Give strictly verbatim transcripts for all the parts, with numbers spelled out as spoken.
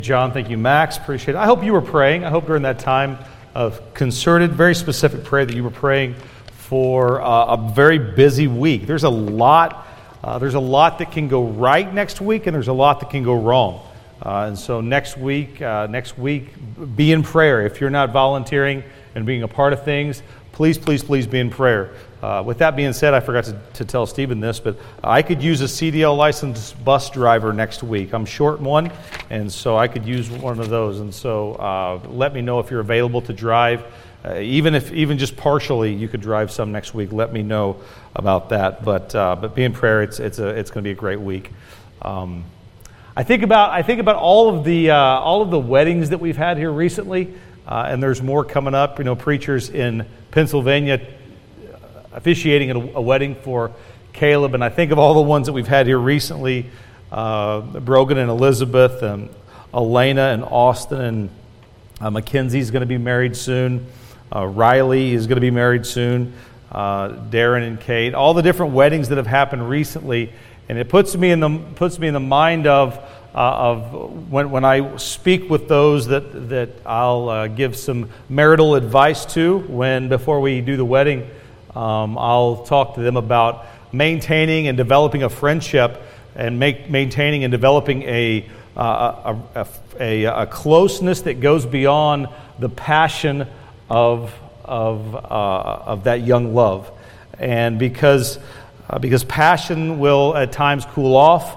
John, thank you, Max. Appreciate it. I hope you were praying. I hope during that time of concerted, very specific prayer that you were praying for uh, a very busy week. There's a lot. Uh, there's a lot that can go right next week, and there's a lot that can go wrong. Uh, and so next week, uh, next week, be in prayer. If you're not volunteering and being a part of things, please, please, please be in prayer. Uh, with that being said, I forgot to, to tell Stephen this, but I could use a C D L licensed bus driver next week. I'm short one, and so I could use one of those. And so uh, let me know if you're available to drive. Uh, even if, even just partially, you could drive some next week. Let me know about that. But uh, but be in prayer. It's it's a it's going to be a great week. Um, I think about I think about all of the uh, all of the weddings that we've had here recently, uh, and there's more coming up. You know, preachers in Pennsylvania officiating at a, a wedding for Caleb, and I think of all the ones that we've had here recently, uh, Brogan and Elizabeth, and Elena and Austin, and uh, Mackenzie's going to be married soon. Uh, Riley is going to be married soon. Uh, Darren and Kate, all the different weddings that have happened recently, and it puts me in the puts me in the mind of uh, of when when I speak with those that that I'll uh, give some marital advice to when before we do the wedding. Um, I'll talk to them about maintaining and developing a friendship and make, maintaining and developing a, uh, a, a, a closeness that goes beyond the passion of, of, uh, of that young love. And because, uh, because passion will at times cool off,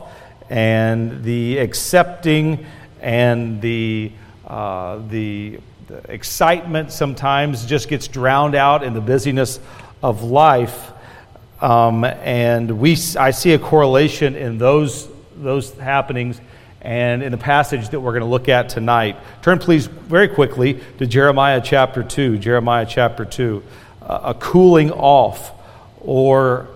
and the accepting and the, uh, the, the excitement sometimes just gets drowned out in the busyness of life, um, and we I see a correlation in those those happenings and in the passage that we're going to look at tonight. Turn please very quickly to Jeremiah chapter two. Jeremiah chapter two, uh, a cooling off, or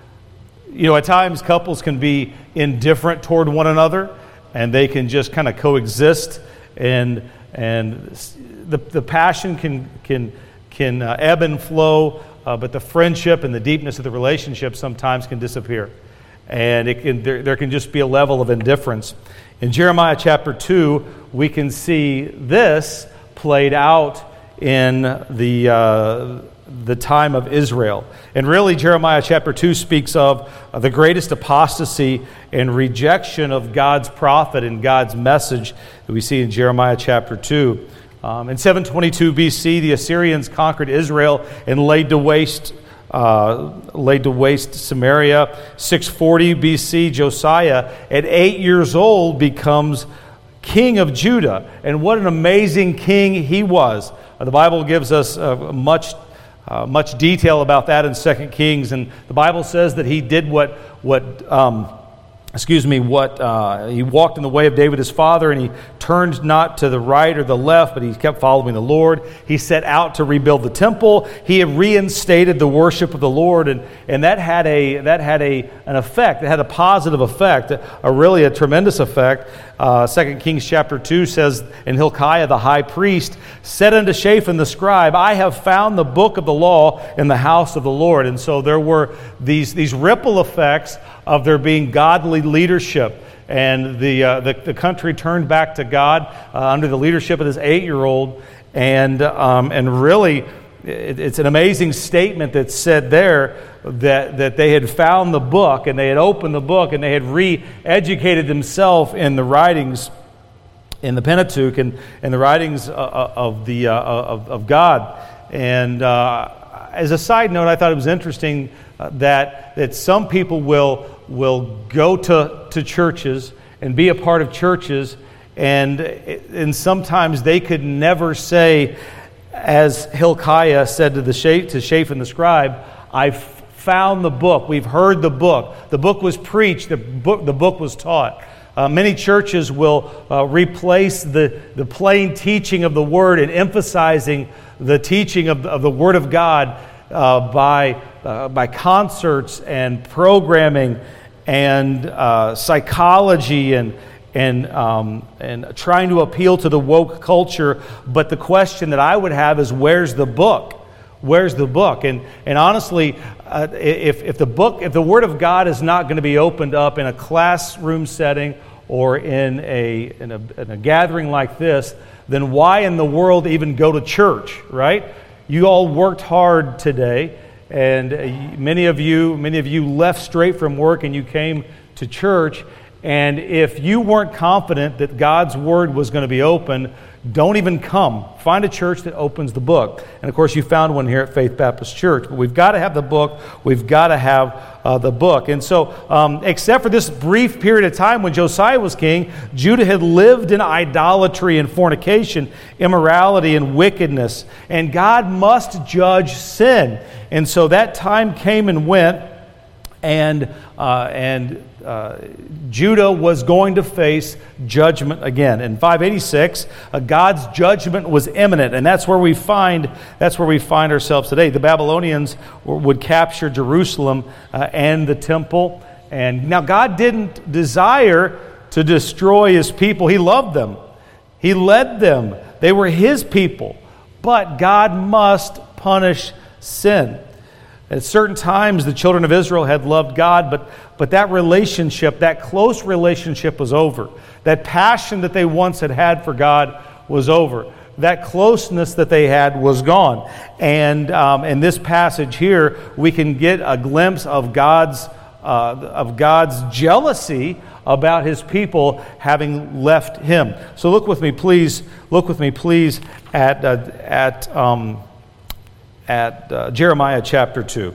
you know, at times couples can be indifferent toward one another, and they can just kind of coexist, and and the the passion can can can uh, ebb and flow. Uh, but the friendship and the deepness of the relationship sometimes can disappear. And it can, there, there can just be a level of indifference. In Jeremiah chapter two, we can see this played out in the, uh, the time of Israel. And really, Jeremiah chapter two speaks of uh, the greatest apostasy and rejection of God's prophet and God's message that we see in Jeremiah chapter two. Um, in seven twenty-two B C, the Assyrians conquered Israel and laid to waste, uh, laid to waste Samaria. six forty B C, Josiah, at eight years old, becomes king of Judah, and what an amazing king he was! Uh, the Bible gives us uh, much, uh, much detail about that in Second Kings, and the Bible says that he did what, what. Um, Excuse me, what uh, he walked in the way of David his father, and he turned not to the right or the left, but he kept following the Lord. He set out to rebuild the temple. He had reinstated the worship of the Lord, and, and that had a that had a an effect. It had a positive effect, a, a really a tremendous effect. Uh, Second Kings chapter two says, and Hilkiah the high priest said unto Shaphan the scribe, I have found the book of the law in the house of the Lord. And so there were these these ripple effects of there being godly leadership, and the uh, the, the country turned back to God uh, under the leadership of this eight-year-old, and um, and really, it, it's an amazing statement that's said there that that they had found the book, and they had opened the book, and they had re-educated themselves in the writings, in the Pentateuch, and, and the writings uh, of the uh, of, of God. And uh, as a side note, I thought it was interesting uh, that that some people will. will go to, to churches and be a part of churches, and and sometimes they could never say, as Hilkiah said to the to Shaphan the scribe, I've found the book, we've heard the book, the book was preached, the book, the book was taught. Uh, many churches will uh, replace the, the plain teaching of the Word and emphasizing the teaching of, of the Word of God uh, by uh, by concerts and programming and uh, psychology and and um, and trying to appeal to the woke culture. But the question that I would have is, where's the book? Where's the book? And and honestly, uh, if if the book, if the Word of God is not going to be opened up in a classroom setting or in a, in a, in a gathering like this, then why in the world even go to church, right? You all worked hard today, and many of you, many of you left straight from work and you came to church. And if you weren't confident that God's Word was going to be open, don't even come. Find a church that opens the book. And of course, you found one here at Faith Baptist Church. But we've got to have the book. We've got to have uh, the book. And so, um, except for this brief period of time when Josiah was king, Judah had lived in idolatry and fornication, immorality and wickedness. And God must judge sin. And so that time came and went, and uh, and uh, Judah was going to face judgment again. In five eighty-six, uh, God's judgment was imminent, and that's where we find that's where we find ourselves today. The Babylonians w- would capture Jerusalem uh, and the temple, and now God didn't desire to destroy His people. He loved them. He led them. They were His people, but God must punish sin. At certain times, the children of Israel had loved God, but, but that relationship, that close relationship was over. That passion that they once had had for God was over. That closeness that they had was gone. And um, in this passage here, we can get a glimpse of God's, uh, of God's jealousy about His people having left Him. So look with me, please. Look with me, please, at uh, at. Um, at uh, Jeremiah chapter two.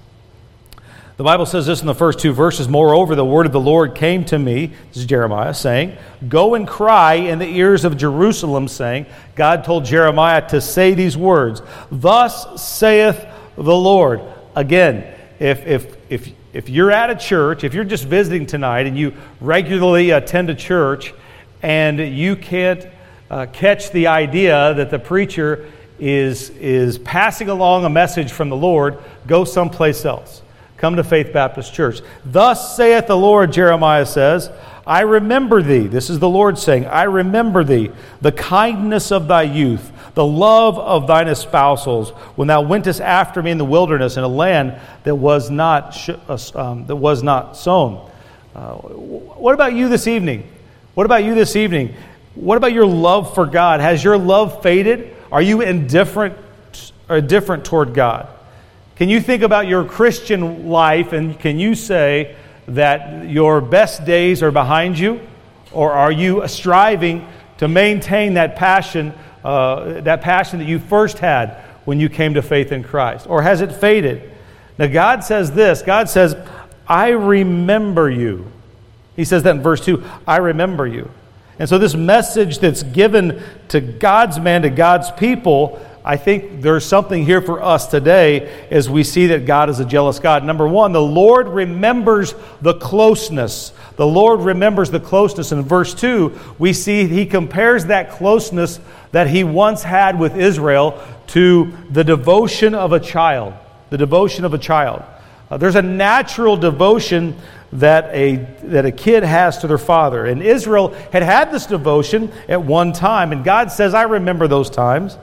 The Bible says this in the first two verses, "Moreover, the word of the Lord came to me," this is Jeremiah, saying, "Go and cry in the ears of Jerusalem, saying," God told Jeremiah to say these words, "Thus saith the Lord." Again, if if if if you're at a church, if you're just visiting tonight and you regularly attend a church and you can't uh, catch the idea that the preacher is is passing along a message from the Lord, go someplace else. Come to Faith Baptist Church. "Thus saith the Lord," Jeremiah says, "I remember thee." This is the Lord saying, "I remember thee, the kindness of thy youth, the love of thine espousals, when thou wentest after me in the wilderness, in a land that was not sh- um, that was not sown." Uh, what about you this evening? What about you this evening? What about your love for God? Has your love faded? Are you indifferent or indifferent toward God? Can you think about your Christian life and can you say that your best days are behind you? Or are you striving to maintain that passion, uh, that passion that you first had when you came to faith in Christ? Or has it faded? Now God says this, God says, "I remember you." He says that in verse two, "I remember you." And so this message that's given to God's man, to God's people, I think there's something here for us today as we see that God is a jealous God. Number one, the Lord remembers the closeness. The Lord remembers the closeness. In verse two, we see He compares that closeness that He once had with Israel to the devotion of a child. The devotion of a child. Uh, there's a natural devotion that a that a kid has to their father. And Israel had had this devotion at one time. And God says, "I remember those times.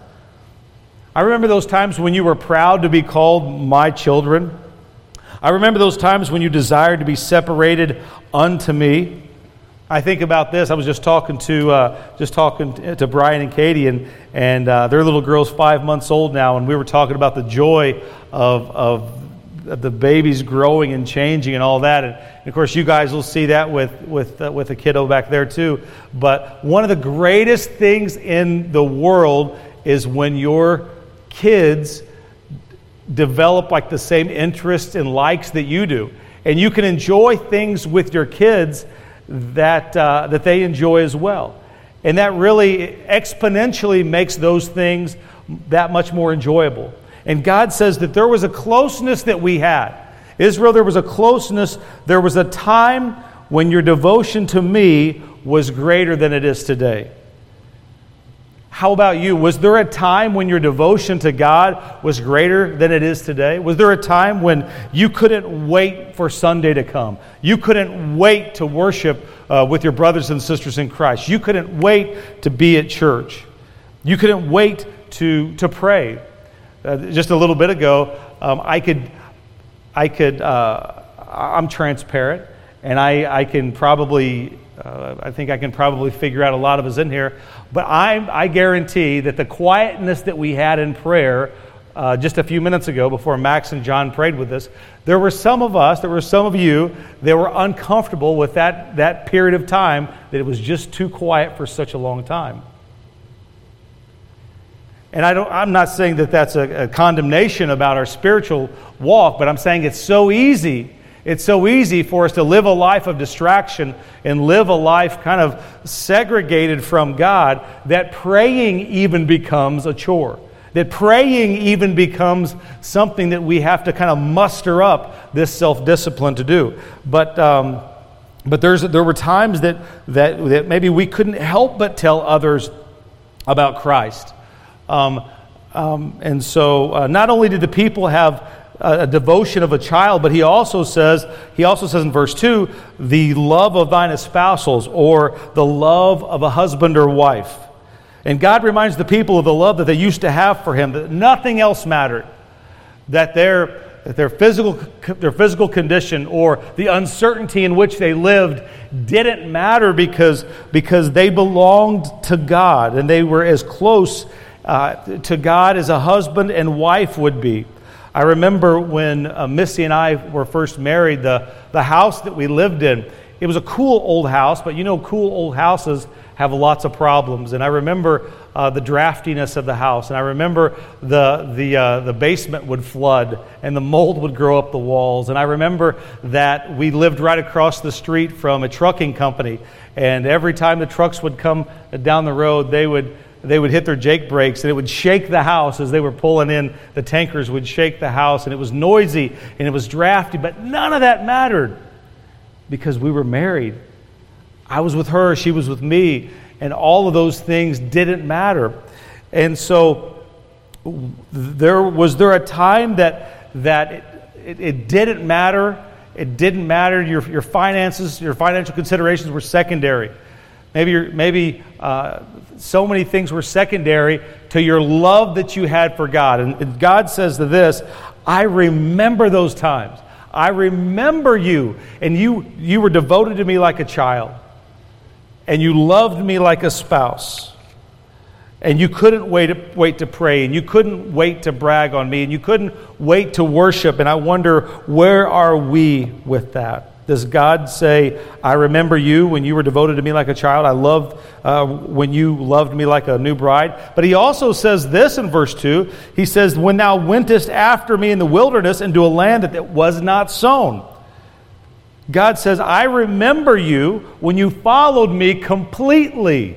I remember those times when you were proud to be called my children. I remember those times when you desired to be separated unto me." I think about this. I was just talking to uh, just talking to Brian and Katie, and and uh, their little girl's five months old now, and we were talking about the joy of of the baby's growing and changing and all that. And of course, you guys will see that with with uh, with the kiddo back there too. But one of the greatest things in the world is when your kids develop like the same interests and likes that you do, and you can enjoy things with your kids that uh, that they enjoy as well, and that really exponentially makes those things that much more enjoyable. And God says that there was a closeness that we had. Israel, there was a closeness. There was a time when your devotion to me was greater than it is today. How about you? Was there a time when your devotion to God was greater than it is today? Was there a time when you couldn't wait for Sunday to come? You couldn't wait to worship uh, with your brothers and sisters in Christ. You couldn't wait to be at church. You couldn't wait to, to pray. Uh, just a little bit ago, um, I could, I could, uh, I'm transparent, and I, I can probably Uh, I think I can probably figure out a lot of us in here. But I, I guarantee that the quietness that we had in prayer uh, just a few minutes ago before Max and John prayed with us, there were some of us, there were some of you that were uncomfortable with that, that period of time, that it was just too quiet for such a long time. And I don't, I'm not saying that that's a, a condemnation about our spiritual walk, but I'm saying it's so easy. It's so easy for us to live a life of distraction and live a life kind of segregated from God, that praying even becomes a chore. That praying even becomes something that we have to kind of muster up this self-discipline to do. But um, but there's there were times that, that that maybe we couldn't help but tell others about Christ. Um, um, and so uh, not only did the people have a, a devotion of a child, but he also says, he also says in verse two, the love of thine espousals, or the love of a husband or wife. And God reminds the people of the love that they used to have for him, that nothing else mattered, that their, that their physical their physical condition or the uncertainty in which they lived didn't matter because, because they belonged to God, and they were as close uh, to God as a husband and wife would be. I remember when uh, Missy and I were first married, the, the house that we lived in, it was a cool old house, but you know cool old houses have lots of problems. And I remember uh, the draftiness of the house, and I remember the the uh, the basement would flood, and the mold would grow up the walls. And I remember that we lived right across the street from a trucking company, and every time the trucks would come down the road, they would they would hit their Jake brakes, and it would shake the house as they were pulling in. The tankers would shake the house, and it was noisy, and it was drafty, but none of that mattered because we were married. I was with her, she was with me, and all of those things didn't matter. And so there was there a time that that it, it, it didn't matter. It didn't matter. Your your finances, your financial considerations were secondary. Maybe your, maybe uh, so many things were secondary to your love that you had for God. And, and God says to this, I remember those times. I remember you, and you you were devoted to me like a child. And you loved me like a spouse. And you couldn't wait to, wait to pray. And you couldn't wait to brag on me. And you couldn't wait to worship. And I wonder, where are we with that? Does God say, I remember you when you were devoted to me like a child. I loved uh, when you loved me like a new bride. But he also says this in verse two. He says, when thou wentest after me in the wilderness into a land that was not sown. God says, I remember you when you followed me completely.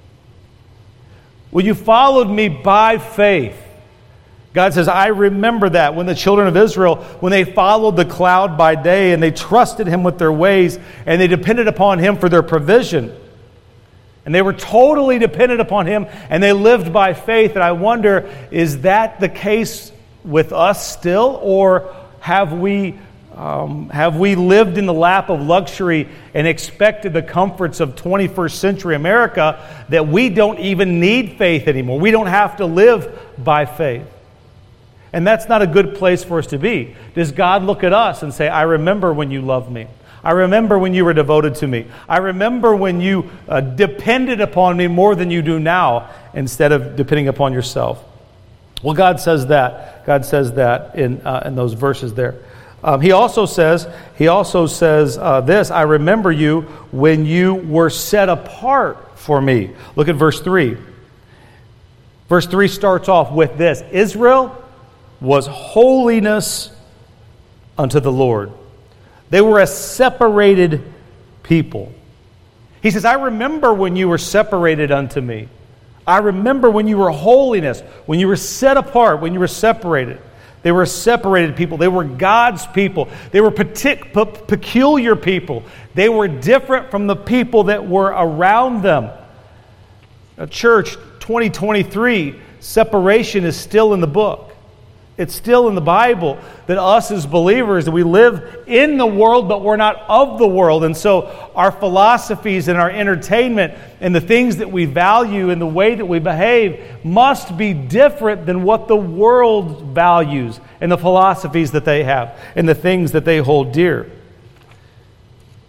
When you followed me by faith. God says, I remember that when the children of Israel, when they followed the cloud by day and they trusted him with their ways and they depended upon him for their provision. And they were totally dependent upon him and they lived by faith. And I wonder, is that the case with us still? Or have we Um, have we lived in the lap of luxury and expected the comforts of twenty-first century America that we don't even need faith anymore? We don't have to live by faith. And that's not a good place for us to be. Does God look at us and say, I remember when you loved me. I remember when you were devoted to me. I remember when you uh, depended upon me more than you do now instead of depending upon yourself. Well, God says that. God says that in uh, in those verses there. Um, he also says, he also says uh, this, I remember you when you were set apart for me. Look at verse three. Verse three starts off with this. Israel was holiness unto the Lord. They were a separated people. He says, I remember when you were separated unto me. I remember when you were holiness, when you were set apart, when you were separated. They were separated people. They were God's people. They were partic- pe- peculiar people. They were different from the people that were around them. Now, church, twenty twenty-three, separation is still in the book. It's still in the Bible that us as believers, that we live in the world, but we're not of the world. And so our philosophies and our entertainment and the things that we value and the way that we behave must be different than what the world values and the philosophies that they have and the things that they hold dear.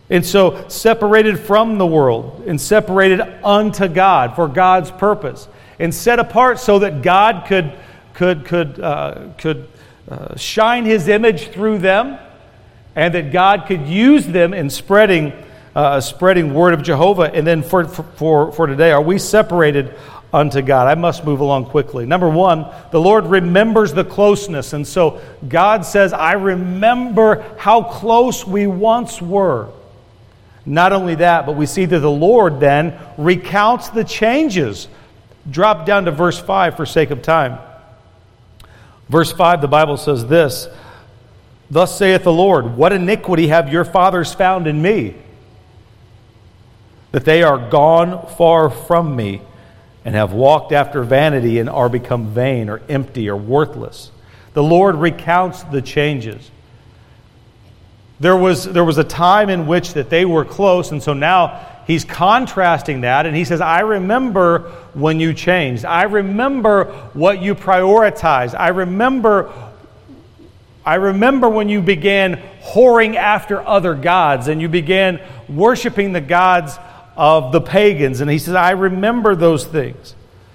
And so separated from the world and separated unto God for God's purpose, and set apart so that God could could could uh, could uh, shine His image through them, and that God could use them in spreading uh, spreading word of Jehovah. And then for for for today, are we separated unto God? I must move along quickly. Number one, the Lord remembers the closeness, and so God says, "I remember how close we once were." Not only that, but we see that the Lord then recounts the changes. Drop down to verse five for sake of time. Verse five, the Bible says this, "Thus saith the Lord, what iniquity have your fathers found in me, that they are gone far from me, and have walked after vanity, and are become vain, or empty, or worthless." The Lord recounts the changes. There was, there was a time in which that they were close, and so now He's contrasting that, and He says, "I remember when you changed. I remember what you prioritized. I remember, I remember when you began whoring after other gods, and you began worshiping the gods of the pagans." And He says, "I remember those things."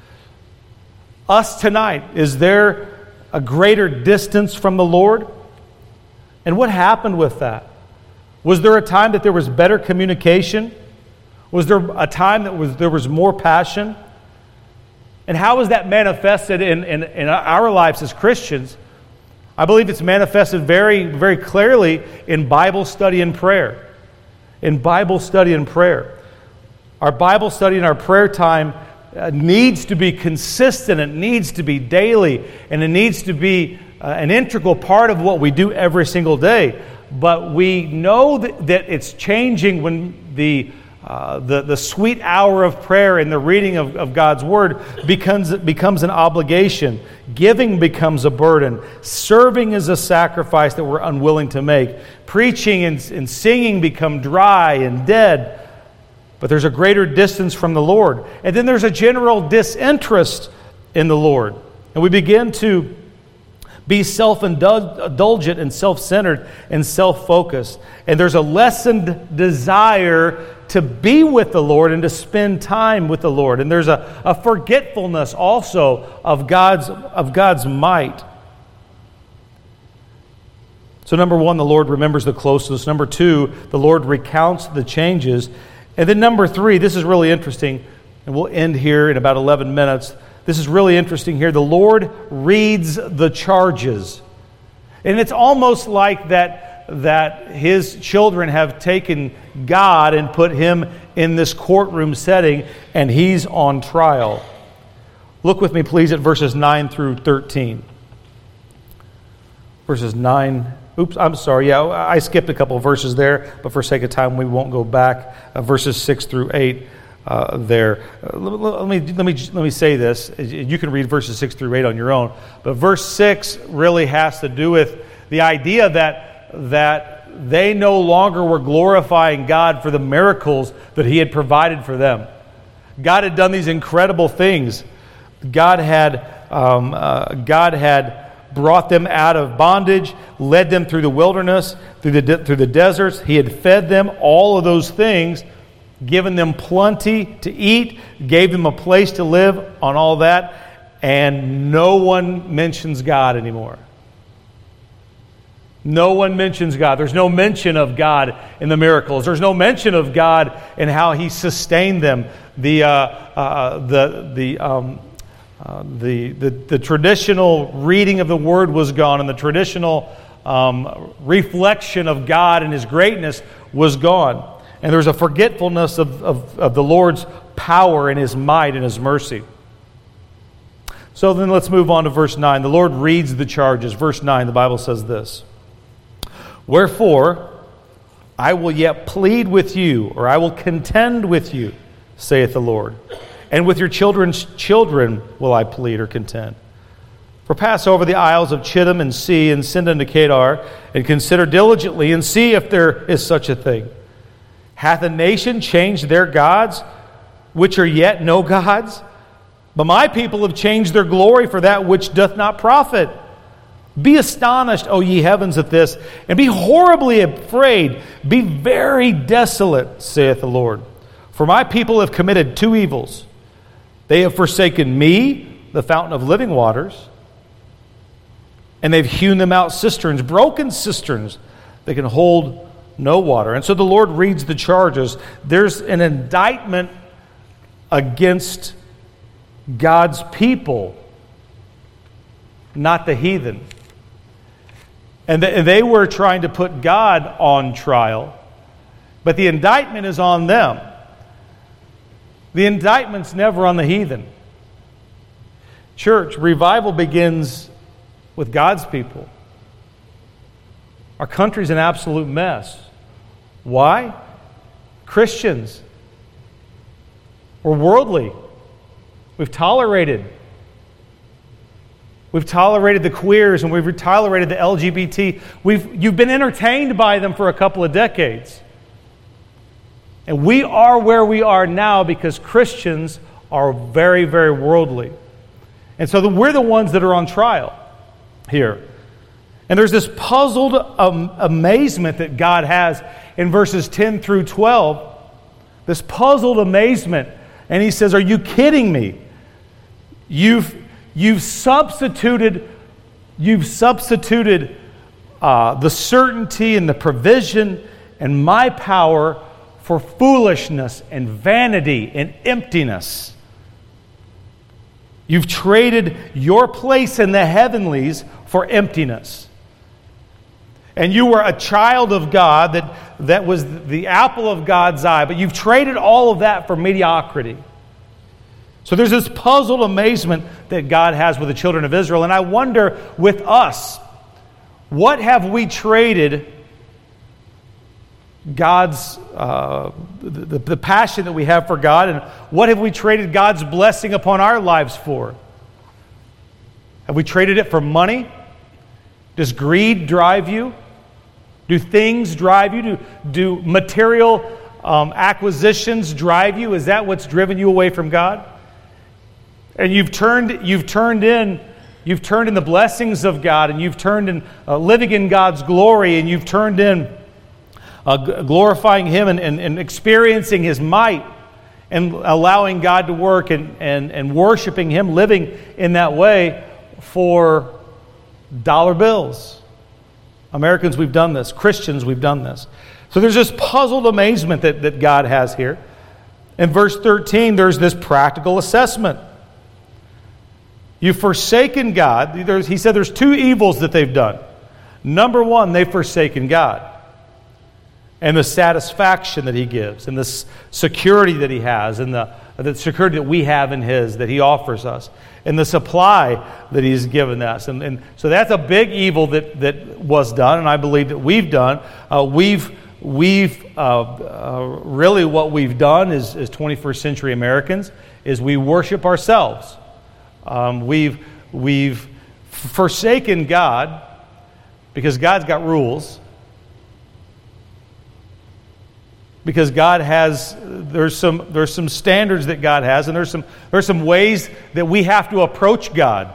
Us tonight, is there a greater distance from the Lord? And what happened with that? Was there a time that there was better communication? Was there a time that was there was more passion? And how is that manifested in, in, in our lives as Christians? I believe it's manifested very, very clearly in Bible study and prayer. In Bible study and prayer. Our Bible study and our prayer time uh, needs to be consistent. It needs to be daily. And it needs to be uh, an integral part of what we do every single day. But we know that, that it's changing when the, uh, the the sweet hour of prayer and the reading of, of God's Word becomes, becomes an obligation. Giving becomes a burden. Serving is a sacrifice that we're unwilling to make. Preaching and, and singing become dry and dead. But there's a greater distance from the Lord. And then there's a general disinterest in the Lord. And we begin to be self-indulgent and self-centered and self-focused. And there's a lessened desire to be with the Lord and to spend time with the Lord. And there's a, a forgetfulness also of God's, of God's might. So number one, the Lord remembers the closeness. Number two, the Lord recounts the changes. And then number three, this is really interesting, and we'll end here in about eleven minutes. This is really interesting here. The Lord reads the charges. And it's almost like that, that His children have taken God and put Him in this courtroom setting, and He's on trial. Look with me, please, at verses nine through thirteen. Verses nine... Oops, I'm sorry. Yeah, I skipped a couple of verses there, but for sake of time, we won't go back. Uh, verses six through eight uh, there. Uh, let, let me let me let me say this. You can read verses six through eight on your own, but verse six really has to do with the idea that that they no longer were glorifying God for the miracles that He had provided for them. God had done these incredible things. God had um, uh, God had. brought them out of bondage, led them through the wilderness, through the de- through the deserts. He had fed them, all of those things, given them plenty to eat, gave them a place to live on all that, and no one mentions God anymore. No one mentions God. There's no mention of God in the miracles. There's no mention of God in how He sustained them. The uh, uh, the the um, Uh, the, the the traditional reading of the Word was gone, and the traditional um, reflection of God and His greatness was gone. And there's a forgetfulness of, of, of the Lord's power and His might and His mercy. So then let's move on to verse nine. The Lord reads the charges. Verse nine, the Bible says this. "Wherefore, I will yet plead with you, or I will contend with you, saith the Lord. And with your children's children will I plead or contend. For pass over the isles of Chittim and see, and send unto Kedar, and consider diligently, and see if there is such a thing. Hath a nation changed their gods, which are yet no gods? But my people have changed their glory for that which doth not profit. Be astonished, O ye heavens, at this, and be horribly afraid. Be very desolate, saith the Lord. For my people have committed two evils. They have forsaken me, the fountain of living waters, and they've hewn them out cisterns, broken cisterns that can hold no water. And so the Lord reads the charges. There's an indictment against God's people, not the heathen. And they were trying to put God on trial, but the indictment is on them. The indictment's never on the heathen. Church, revival begins with God's people. Our country's an absolute mess. Why? Christians. We're worldly. We've tolerated We've tolerated the queers and we've tolerated the L G B T. We've, you've been entertained by them for a couple of decades. And we are where we are now because Christians are very, very worldly. And so the, we're the ones that are on trial here. And there's this puzzled um, amazement that God has in verses ten through twelve. This puzzled amazement. And he says, are you kidding me? You've You've substituted, you've substituted uh, the certainty and the provision and my power for foolishness and vanity and emptiness. You've traded your place in the heavenlies for emptiness. And you were a child of God that, that was the apple of God's eye, but you've traded all of that for mediocrity. So there's this puzzled amazement that God has with the children of Israel. And I wonder with us, what have we traded God's, uh, the, the passion that we have for God, and what have we traded God's blessing upon our lives for? Have we traded it for money? Does greed drive you? Do things drive you? Do, do material um, acquisitions drive you? Is that what's driven you away from God? And you've turned, you've turned in, you've turned in the blessings of God, and you've turned in uh, living in God's glory, and you've turned in uh, g- glorifying Him and, and, and experiencing His might, and allowing God to work and, and, and worshiping Him, living in that way for dollar bills. Americans, we've done this. Christians, we've done this. So there's this puzzled amazement that, that God has here. In verse thirteen, there's this practical assessment. You've forsaken God. There's, he said there's two evils that they've done. Number one, they've forsaken God. And the satisfaction that He gives, and the security that He has, and the, the security that we have in His, that He offers us, and the supply that He's given us. And, and so that's a big evil that, that was done, and I believe that we've done. Uh, we've we've uh, uh, really what we've done is, as twenty-first century Americans is we worship ourselves. Um, we've we've forsaken God because God's got rules. Because God has there's some there's some standards that God has, and there's some there's some ways that we have to approach God.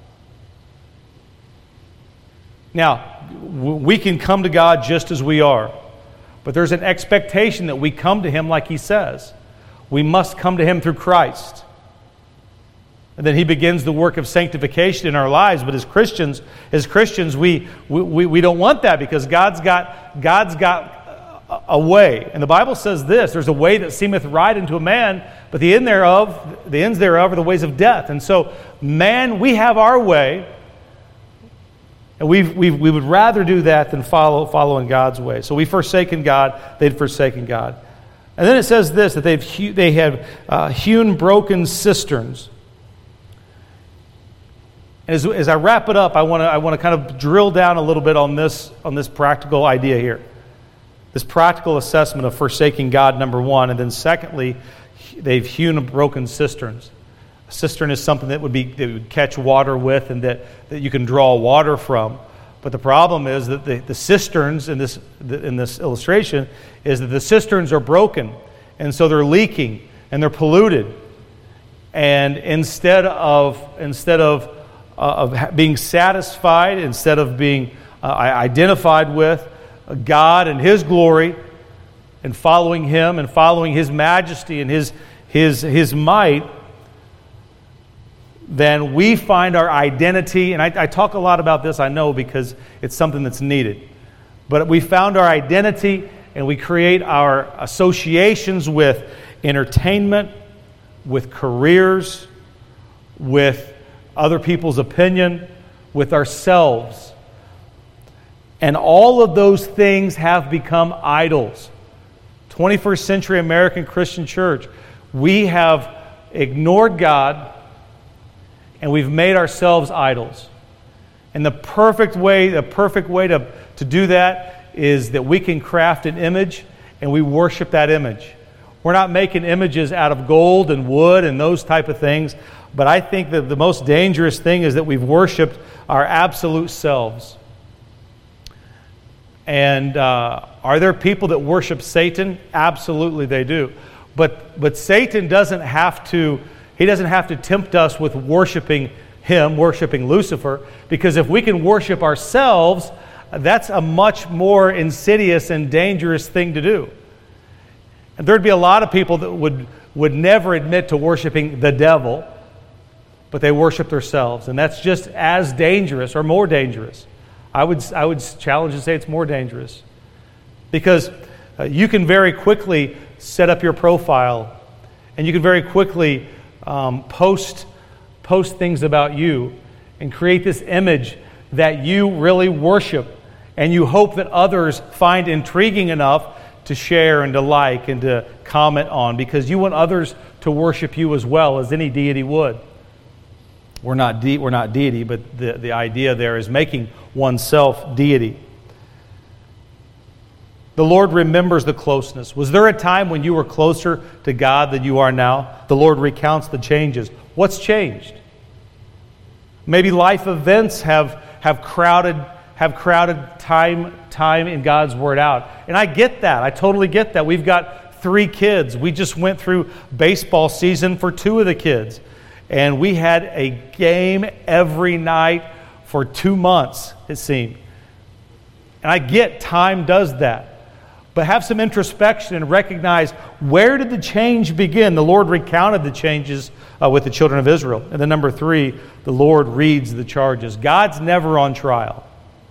Now, we can come to God just as we are, but there's an expectation that we come to Him like He says. We must come to Him through Christ. And then He begins the work of sanctification in our lives. But as Christians, as Christians, we we, we don't want that because God's got God's got a, a way. And the Bible says this: there's a way that seemeth right unto a man, but the end thereof, the ends thereof are the ways of death. And so, man, we have our way, and we we we would rather do that than follow following God's way. So we've forsaken God; they'd forsaken God. And then it says this: that they've hew, they have uh, hewn broken cisterns. As, as I wrap it up, I want to I want to kind of drill down a little bit on this on this practical idea here, this practical assessment of forsaking God, number one, and then secondly, they've hewn broken cisterns. A cistern is something that would be that would catch water with, and that, that you can draw water from. But the problem is that the, the cisterns in this in this illustration is that the cisterns are broken, and so they're leaking and they're polluted. And instead of instead of of being satisfied instead of being uh, identified with God and His glory and following Him and following His majesty and His, His, His might, then we find our identity, and I, I talk a lot about this, I know, because it's something that's needed. But we found our identity, and we create our associations with entertainment, with careers, with other people's opinion, with ourselves. And all of those things have become idols. twenty-first century American Christian church, we have ignored God, and we've made ourselves idols. And the perfect way, the perfect way to, to do that is that we can craft an image and we worship that image. We're not making images out of gold and wood and those type of things, but I think that the most dangerous thing is that we've worshiped our absolute selves. And uh, are there people that worship Satan? Absolutely they do. But but Satan doesn't have to He doesn't have to tempt us with worshiping him, worshiping Lucifer, because if we can worship ourselves, that's a much more insidious and dangerous thing to do. And there'd be a lot of people that would, would never admit to worshiping the devil, but they worship themselves. And that's just as dangerous or more dangerous. I would, I would challenge and say it's more dangerous. Because uh, you can very quickly set up your profile, and you can very quickly Um, post post things about you and create this image that you really worship, and you hope that others find intriguing enough to share and to like and to comment on, because you want others to worship you as well as any deity would. We're not de- we're not deity, but the, the idea there is making oneself deity. The Lord remembers the closeness. Was there a time when you were closer to God than you are now? The Lord recounts the changes. What's changed? Maybe life events have, have crowded have crowded time time in God's Word out. And I get that. I totally get that. We've got three kids. We just went through baseball season for two of the kids. And we had a game every night for two months, it seemed. And I get time does that. But have some introspection and recognize, where did the change begin? The Lord recounted the changes uh, with the children of Israel. And then number three, the Lord reads the charges. God's never on trial.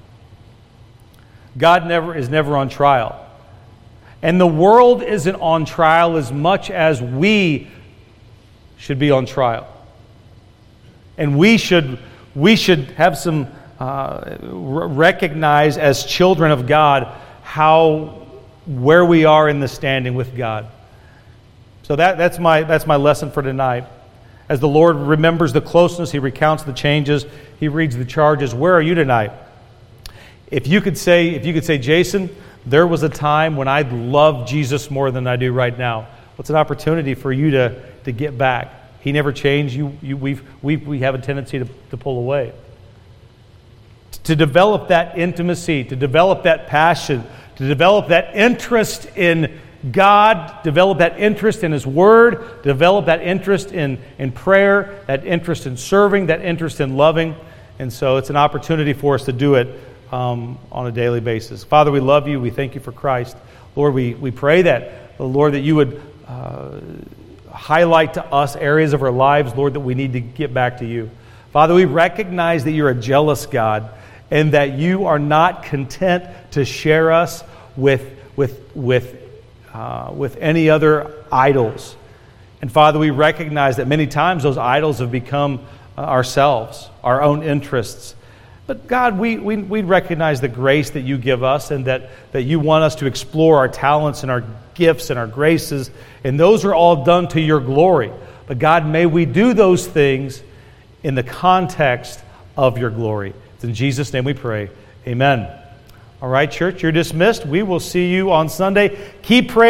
God never is never on trial. And the world isn't on trial as much as we should be on trial. And we should we should have some uh, recognize as children of God how where we are in the standing with God. So that, that's my that's my lesson for tonight. As the Lord remembers the closeness, He recounts the changes, He reads the charges. Where are you tonight? If you could say, if you could say, Jason, there was a time when I loved Jesus more than I do right now. What's an opportunity for you to, to get back? He never changed. You, you, we've, we we have a tendency to, to pull away. To develop that intimacy, to develop that passion, to develop that interest in God, develop that interest in His Word, develop that interest in, in prayer, that interest in serving, that interest in loving. And so it's an opportunity for us to do it um, on a daily basis. Father, we love You. We thank You for Christ. Lord, we, we pray that, Lord, that You would uh, highlight to us areas of our lives, Lord, that we need to get back to You. Father, we recognize that You're a jealous God, and that You are not content to share us with with with uh, with any other idols. And Father, we recognize that many times those idols have become uh, ourselves, our own interests. But God, we, we we recognize the grace that You give us, and that that You want us to explore our talents and our gifts and our graces, and those are all done to Your glory. But God, may we do those things in the context of Your glory. It's in Jesus' name we pray. Amen. All right, church, you're dismissed. We will see you on Sunday. Keep praying.